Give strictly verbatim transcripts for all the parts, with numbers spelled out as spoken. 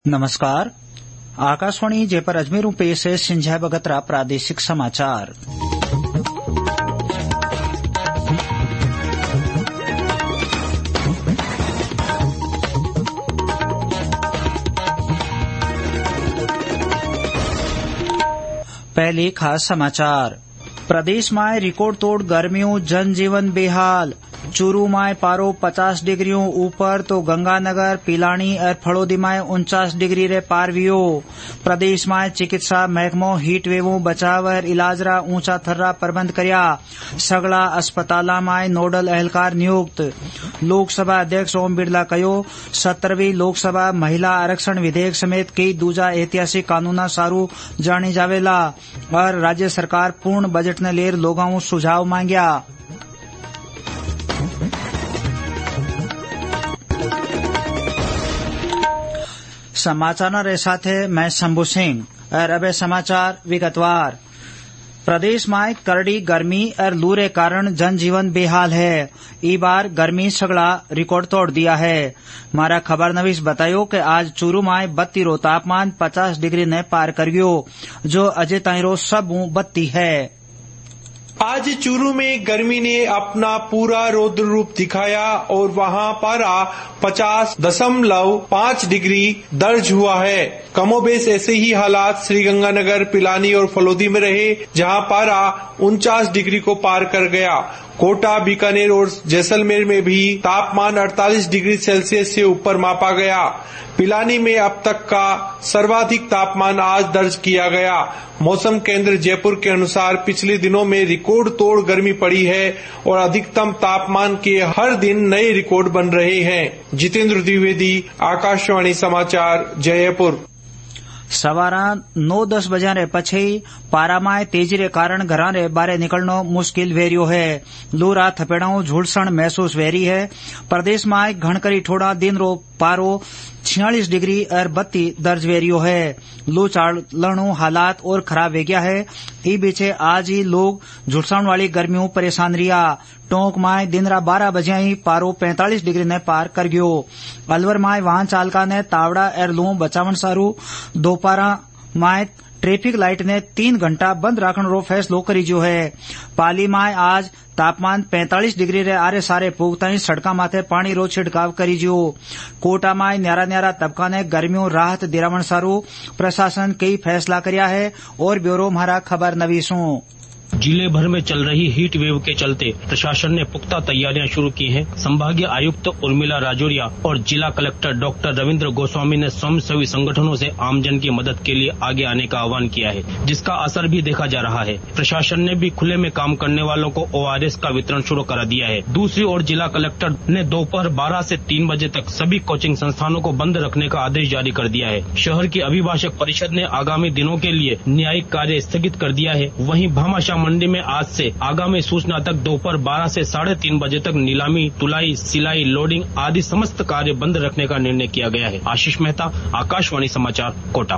नमस्कार। आकाशवाणी जयपुर अजमेर पेश है सिंझा बगतरा प्रादेशिक समाचार। पहले खास समाचार। प्रदेश में रिकॉर्ड तोड़ गर्मियों, जनजीवन बेहाल। चूरू में पारो पचास डिग्रियों ऊपर तो गंगानगर, पिलानी और फड़ौदी में उनचास डिग्री रे पार वियो। प्रदेश में चिकित्सा महकमो हीट वेवों बचाव और इलाज रा ऊंचा थर्रा प्रबंध करया। सगला अस्पताल में नोडल एहलकार नियुक्त। लोकसभा अध्यक्ष ओम बिरला कहो, सत्रहवीं लोकसभा महिला आरक्षण विधेयक समेत कई दूजा ऐतिहासिक कानूना सारू जानी जावेला। और राज्य सरकार पूर्ण बजट ने लेर लोगों सुझाव मांग्या। समाचार रे साथे मैं शंभू सिंह और अब समाचार विगतवार। प्रदेश में करड़ी गर्मी और लू रे कारण जनजीवन बेहाल है। ई बार गर्मी सगड़ा रिकॉर्ड तोड़ दिया है। मारा खबर नवीस बतायो कि आज चूरू में बत्ती रो तापमान पचास डिग्री ने पार कर गयो, जो अजय ताई रो सब बत्ती है। आज चूरू में गर्मी ने अपना पूरा रौद्र रूप दिखाया और वहां पारा पचास दशमलव पाँच डिग्री दर्ज हुआ है। कमोबेश ऐसे ही हालात श्रीगंगानगर, पिलानी और फलोदी में रहे, जहां पारा उनचास डिग्री को पार कर गया। कोटा, बीकानेर और जैसलमेर में भी तापमान अड़तालीस डिग्री सेल्सियस से ऊपर मापा गया। पिलानी में अब तक का सर्वाधिक तापमान आज दर्ज किया गया। मौसम केंद्र जयपुर के अनुसार पिछले दिनों में रिकॉर्ड तोड़ गर्मी पड़ी है और अधिकतम तापमान के हर दिन नए रिकॉर्ड बन रहे हैं। जितेंद्र द्विवेदी, आकाशवाणी समाचार, जयपुर। सवारा नौ दस बजे रे पछी पारा में तेजी रे कारण घरा रे बारे निकलनो मुश्किल वेरियो है। लूरा थपेड़ाओं झुलसण महसूस वेरी है। प्रदेश में घणकरी ठोड़ा दिन रो पारो छियालीस डिग्री और बत्ती दर्ज वेरियो है। लू चालणु हालात और खराब हो गया है। ई बीचे आज ही लोग झुलसण वाली गर्मियों परेशान रिया। टोंक में दिन रा बारह बजे ही पारो पैंतालीस डिग्री ने पार कर गयो। अलवर में वाहन चालका ने तावड़ा और लू बचावन सारू दोपहरा में ट्रैफिक लाइट ने तीन घंटा बंद राखण रो फैसलो करी जो है। पाली में आज तापमान पैंतालीस डिग्री रे आरे सारे पुगताई सड़का माथे पानी रो छिड़काव करी जो। कोटा में न्यारा न्यारा तबका ने गर्मियों राहत दिरावण सारू प्रशासन कई फैसला करया है। और ब्यूरो हमारा खबर नवीसों। जिले भर में चल रही हीट वेव के चलते प्रशासन ने पुख्ता तैयारियां शुरू की हैं। संभागीय आयुक्त उर्मिला राजौरिया और जिला कलेक्टर डॉक्टर रविंद्र गोस्वामी ने स्वयंसेवी संगठनों से आमजन की मदद के लिए आगे आने का आह्वान किया है, जिसका असर भी देखा जा रहा है। प्रशासन ने भी खुले में काम करने वालों को ओ आर एस का वितरण शुरू करा दिया है। दूसरी ओर जिला कलेक्टर ने दोपहर बारह से तीन बजे तक सभी कोचिंग संस्थानों को बंद रखने का आदेश जारी कर दिया है। शहर की अभिभाषक परिषद ने आगामी दिनों के लिए न्यायिक कार्य स्थगित कर दिया है। वहीं भामाशाह मंडी में आज से आगामी सूचना तक दोपहर बारह से साढ़े तीन बजे तक नीलामी, तुलाई, सिलाई, लोडिंग आदि समस्त कार्य बंद रखने का निर्णय किया गया है। आशीष मेहता, आकाशवाणी समाचार, कोटा।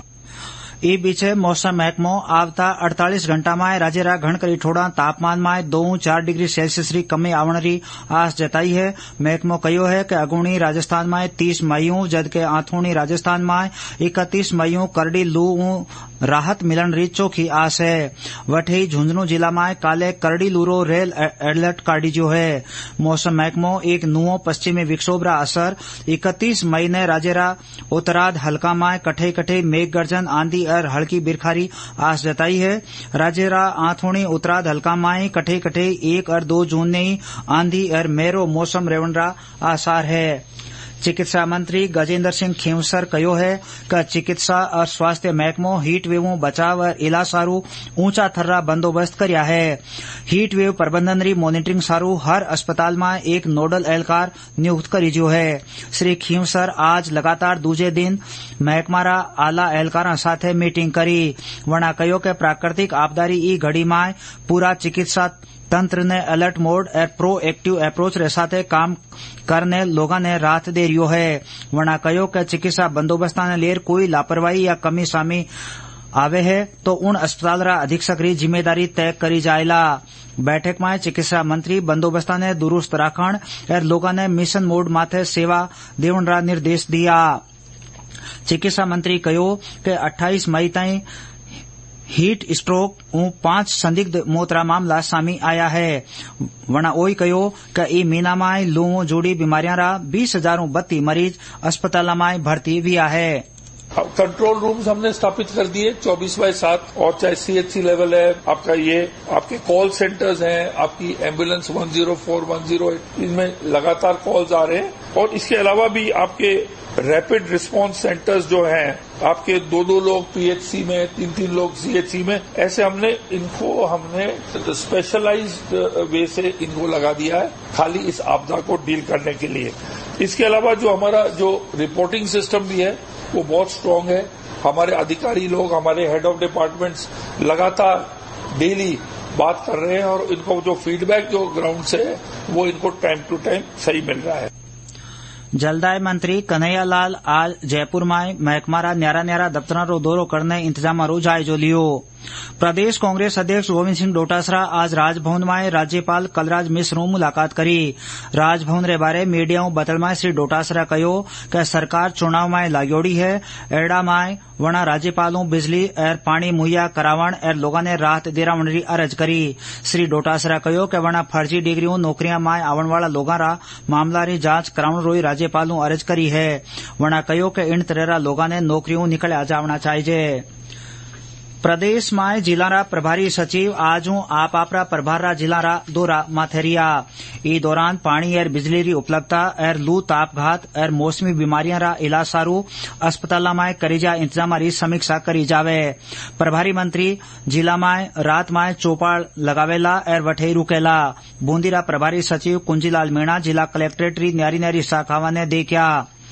ई बीचे मौसम महकमो आवता अड़तालीस घंटा में राज्य घणकरी ठोड़ा तापमान में दो चार डिग्री सेल्सियस री कमी आवण री आस जताई है। महकमो कहो है कि अगुणी राजस्थान में तीस मईयों, जबकि आथोणी राजस्थान में इकतीस मईयों करड़ी लू राहत मिलन री चोखी आस है। वठी झुंझुनू जिला में काले करड़ी लू रो रेल अलर्ट काढ़ी जो है। मौसम महकमो एक नुओ पश्चिमी विक्षोभ रा असर इकतीस मई ने राज्य उत्तराध हल्का में कठे कठे मेघ गर्जन, आंधी और हल्की बिरखारी आस जताई है। राज्य रा आथोणी उत्तराध हल्का में कठे कठे एक और दो जून ने आंधी और मेरो मौसम रेवण रा आसार है। चिकित्सा मंत्री गजेंद्र सिंह खेमसर कहो है कि चिकित्सा और स्वास्थ्य महकमो हीट वेवों बचाव और इलाज सारू ऊंचा थर्रा बंदोबस्त करया है। हीट वेव प्रबंधन री मॉनिटरिंग सारू हर अस्पताल में एक नोडल एहलकार नियुक्त करी जो है। श्री खेमसर आज लगातार दूजे दिन महकमारा आला एहलकारा साथे मीटिंग करी। वणा कहो कि प्राकृतिक आपदारी ई घड़ी में पूरा चिकित्सा तंत्र ने अलर्ट मोड और प्रोएक्टिव अप्रोच रे साथे काम करने लोगों ने राहत दे रियो है। वणा कहो कि चिकित्सा बंदोबस्त ने लेर कोई लापरवाही या कमी सामी आवे है तो उन अस्पताल रा अधीक्षक री जिम्मेदारी तय करी जायला। बैठक में चिकित्सा मंत्री बंदोबस्त ने दुरुस्त राखण और लोगों ने मिशन मोड माथे सेवा देवण रा निर्देश दिया। चिकित्सा मंत्री कहो कि अट्ठाईस मई ताईं हीट स्ट्रोक ऊ पांच संदिग्ध मोतरा मामला सामी आया है। वना ओई कहो कि ई मीना माय लूओं जोड़ी बीमारियां रा बीस हजारों बत्ती मरीज अस्पताल माय भर्ती हुआ है। कंट्रोल रूम्स हमने स्थापित कर दिए चौबीस बाई सात, और चाहे सीएचसी लेवल है आपका, ये आपके कॉल सेंटर्स हैं, आपकी ambulance one zero four, one zero eight, इनमें लगातार कॉल्स आ रहे हैं। और इसके अलावा भी आपके रैपिड रिस्पांस सेंटर्स जो हैं, आपके दो दो लोग पीएचसी में, तीन तीन लोग सीएचसी में, ऐसे हमने इनको हमने स्पेशलाइज्ड वे से इनको लगा दिया है खाली इस आपदा को डील करने के लिए। इसके अलावा जो हमारा जो रिपोर्टिंग सिस्टम भी है वो बहुत स्ट्रांग है। हमारे अधिकारी लोग, हमारे हेड ऑफ डिपार्टमेंट्स लगातार डेली बात कर रहे हैं और इनको जो फीडबैक जो ग्राउंड से है वो इनको टाइम टू टाइम सही मिल रहा है। जलदाय मंत्री कन्हैयालाल आज जयपुर में महकमारा न्यारा न्यारा दफ्तर रो दौरो करने इंतजाम रो जायजो लियो। प्रदेश कांग्रेस अध्यक्ष गोविंद सिंह डोटासरा आज राजभवन में राज्यपाल कलराज मिश्र रो मुलाकात करी। राजभवन रे बारे मीडिया बतल में श्री डोटासरा कहो कि सरकार चुनाव में लाग्योड़ी है, एड़ा में वना राज्यपालों बिजली और पानी मुहैया करावण और लोगों ने राहत दिलावण री अर्ज करी। श्री डोटासरा कहो कि वना फर्जी डिग्रियों नौकरियां में आवन वाला लोगों रा मामला री जांच करावण रोई राज्यपालों अर्ज करी है। वना कहो कि इन तरह लोगों ने नौकरियों निकल जावना चाहिए। प्रदेश में जिला प्रभारी सचिव आज आप आपरा प्रभार जिला दौरा माथेरिया। ई दौरान पानी और बिजली री उपलब्धता और लू तापघात और मौसमी बीमारियां रा इलाज सारू अस्पताल में करी जा इंतजाम री समीक्षा करी जावे। प्रभारी मंत्री जिला में रात में चौपाल लगावेला और वठे रुकेला। बूंदी रा प्रभारी सचिव कुंजीलाल मीणा जिला कलेक्ट्रेट री न्यारी न्यारी शाखावां ने देखा।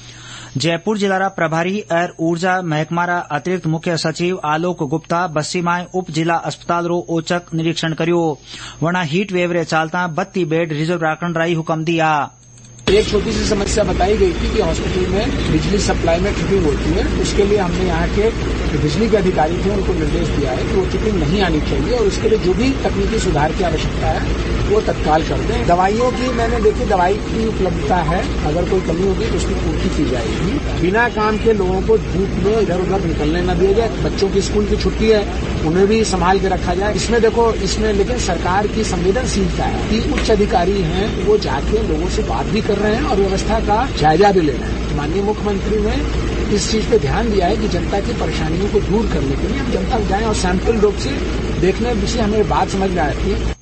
जयपुर जिला प्रभारी और ऊर्जा महकमा अतिरिक्त मुख्य सचिव आलोक गुप्ता बस्सी में उप जिला अस्पताल रो औचक निरीक्षण करियो। वना हीट वेव रे चालता बत्ती बेड रिजर्व राखण राई हुक्म दिया। एक छोटी सी समस्या बताई गई थी कि हॉस्पिटल में बिजली सप्लाई में ट्रिपिंग होती है। उसके लिए हमने यहाँ के बिजली के अधिकारी थे उनको निर्देश दिया है कि वो ट्रिपिंग नहीं आनी चाहिए और उसके लिए जो भी तकनीकी सुधार की आवश्यकता है वो तत्काल कर दें। दवाइयों की मैंने देखी दवाई की उपलब्धता है, अगर कोई कमी होगी तो उसकी पूर्ति की जाएगी। बिना काम के लोगों को धूप में इधर उधर निकलने न दिया जाए। बच्चों की स्कूल की छुट्टी है, उन्हें भी संभाल के रखा जाए। इसमें देखो इसमें लेकिन सरकार की संवेदनशीलता है कि उच्च अधिकारी हैं वो जाके लोगों से बात भी कर रहे हैं और व्यवस्था का जायजा भी ले रहे हैं। माननीय मुख्यमंत्री ने इस चीज पे ध्यान दिया है कि जनता की परेशानियों को दूर करने के लिए हम जनता को जाएं और सैंपल रूप से देखने से हमें बात समझ में आती है।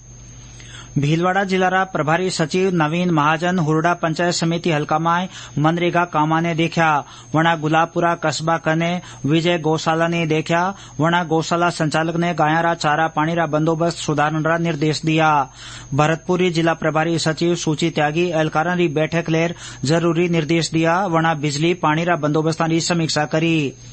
भीलवाड़ा जिला प्रभारी सचिव नवीन महाजन हुरडा पंचायत समिति हल्का में मनरेगा कामा ने देखा। वना गुलाबपुरा कस्बा कने विजय गौशाला ने देखा। वना गौशाला संचालक ने गाया चारा पानी रा बंदोबस्त सुधारने रा निर्देश दिया। भरतपुरी जिला प्रभारी सचिव सूची त्यागी एलकारा री बैठक लेर जरूरी निर्देश दिया। वना बिजली पानी रा बंदोबस्त री समीक्षा करी।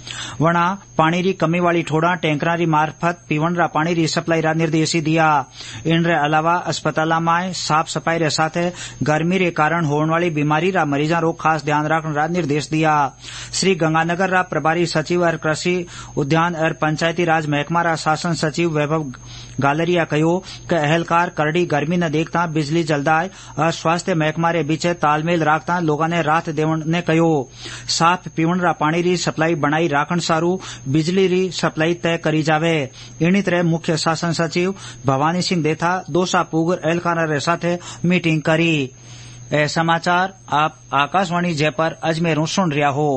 वना पानी री कमी वाली ठोड़ा टैंकरा री मार्फत पीवण रा पानी री सप्लाई रा निर्देश दिया। इन रे अलावा अस्पताल में साफ सफाई रे साथ गर्मी रे कारण होने वाली बीमारी रा मरीजा रो खास ध्यान रखने रा निर्देश दिया। श्री गंगानगर रा प्रभारी सचिव और कृषि उद्यान और पंचायती राज महकमा रा शासन सचिव वैभव गालरिया कहो कि अहलकार करड़ी गर्मी न देखता बिजली जलदाय और स्वास्थ्य महकमा रे बीच तालमेल राखता लोगों ने राहत देवण ने कहो। साफ पीवण रा पानी री सप्लाई बनाई राखण सारू बिजली री सप्लाई तय करी जावे। इन्हीं तरह मुख्य शासन सचिव भवानी सिंह देथा दोसा पुगर एलकाना रे साथे मीटिंग करी। ए समाचार आप आकाशवाणी जयपुर अजमेर सुन रिया हो।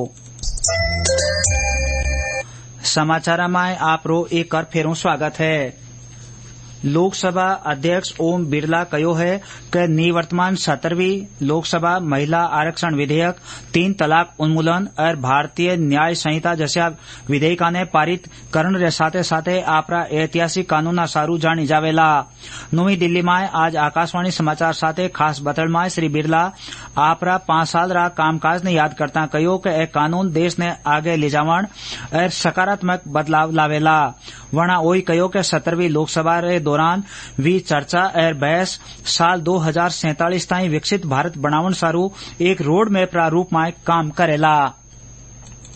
समाचार में आप रो एक बार फेरों स्वागत है। लोकसभा अध्यक्ष ओम बिरला कहो है कि निवर्तमान सत्रहवीं लोकसभा महिला आरक्षण विधेयक, तीन तलाक उन्मूलन और भारतीय न्याय संहिता जैसा विधेयका ने पारित करने रे साथे साथे आपरा ऐतिहासिक कानूना सारू जानी जावेला। नवी दिल्ली में आज आकाशवाणी समाचार साथे खास बतल में श्री बिरला आपरा पांच साल रा कामकाज ने याद करता कहो कि यह कानून देश ने आगे ले जावण और सकारात्मक बदलाव लावेला। वना ओई कहो कि सत्रहवीं लोकसभा रे दौरान वी चर्चा और बहस साल दो हजार सैंतालीस ताईं विकसित भारत बनावन सारू एक रोड मैप रा रूप में काम करेला।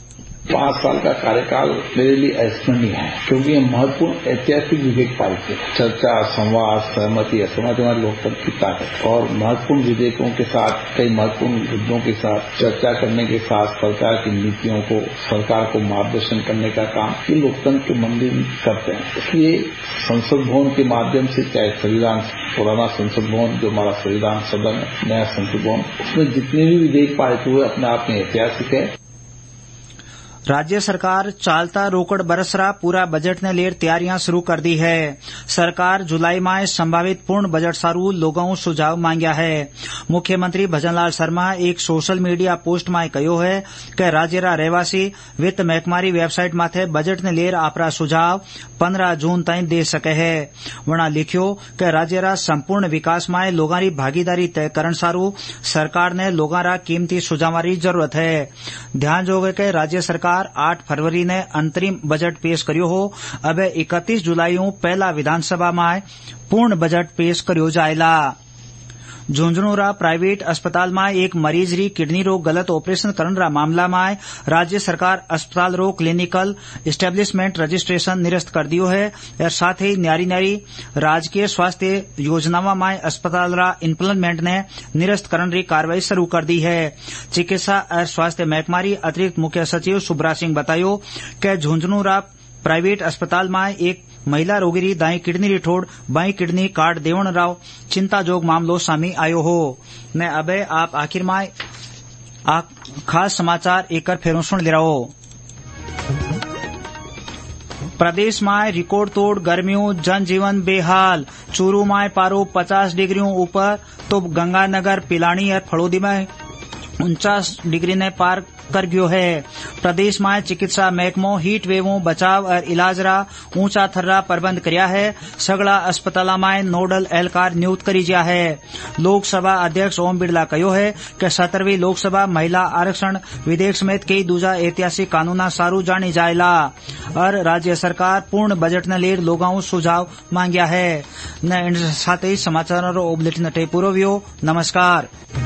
पांच साल का कार्यकाल मेरे लिए अविस्मरणीय है, क्योंकि ये महत्वपूर्ण ऐतिहासिक विधेयक पारित हुए। चर्चा, संवाद, सहमति, असहमति हमारे लोकतंत्र की ताकत और महत्वपूर्ण विधेयकों के साथ कई महत्वपूर्ण मुद्दों के साथ चर्चा करने के साथ सरकार की नीतियों को, सरकार को मार्गदर्शन करने का काम ये लोकतंत्र के मंदिर करते हैं। इसलिए संसद भवन के माध्यम से, चाहे संविधान पुराना संसद भवन जो हमारा संविधान सदन है, नया संसद भवन, उसमें जितने भी विधेयक पारित हुए अपने आप में ऐतिहासिक है। राज्य सरकार चालता रोकड़ बरसरा पूरा बजट ने लेर तैयारियां शुरू कर दी है। सरकार जुलाई में संभावित पूर्ण बजट सारू लोगों सुझाव मांग्या है। मुख्यमंत्री भजनलाल शर्मा एक सोशल मीडिया पोस्ट में कहो है कि राज्यरा रहवासी वित्त महकमारी वेबसाइट माथे बजट ने लेर आपरा सुझाव पंद्रह जून तक दे सके है। वणा लिख्यो कि राज्यरा संपूर्ण विकास में लोगारी भागीदारी तय करण सारू सरकार ने लोगारा कीमती सुझावारी जरूरत है। ध्यान जोगे कि राज्य सरकार आठ फरवरी ने अंतरिम बजट पेश करियो हो। अब इकतीस जुलाई पहला विधानसभा में पूर्ण बजट पेश करियो जायला। झुंझुनूरा प्राइवेट अस्पताल में एक मरीज री किडनी रो गलत ऑपरेशन करन रा मामला में राज्य सरकार अस्पताल रो क्लिनिकल एस्टेब्लिशमेंट रजिस्ट्रेशन निरस्त कर दियो है और साथ ही न्यारी न्यारी राजकीय स्वास्थ्य योजनाओं में अस्पताल रा इम्प्लीमेंट ने निरस्त करन री कार्रवाई शुरू कर दी है। चिकित्सा और स्वास्थ्य महकमारी अतिरिक्त मुख्य सचिव सुब्रा सिंह बतायो कि झुंझुनूरा प्राइवेट अस्पताल में एक महिला रोगी री दाई किडनी री ठोड़ बाई किडनी कार्ड देवण राव चिंताजोग मामलो सामी आयो हो। ने अबे आप आखिर में आ खास समाचार एक फेरों सुन ले रहो। प्रदेश में रिकॉर्ड तोड़ गर्मियों, जनजीवन बेहाल। चूरू में पारो पचास डिग्री ऊपर तो गंगानगर, पिलानी और फड़ोदी में उनचास डिग्री ने पार कर गयो है। प्रदेश में चिकित्सा महकमो हीट वेवों बचाव और इलाज रा ऊंचा थर्रा प्रबंध करया है। सगला अस्पताल में नोडल एहलकार नियुक्त करी गया है। लोकसभा अध्यक्ष ओम बिरला कहो है कि सत्रहवीं लोकसभा महिला आरक्षण विधेयक समेत कई दूजा ऐतिहासिक कानूना सारू जानी जायला और राज्य सरकार पूर्ण बजट ने लेर लोगों सुझाव मांग्या है। न इन साथ ही समाचार बुलेटिन पूरो व्यो। नमस्कार।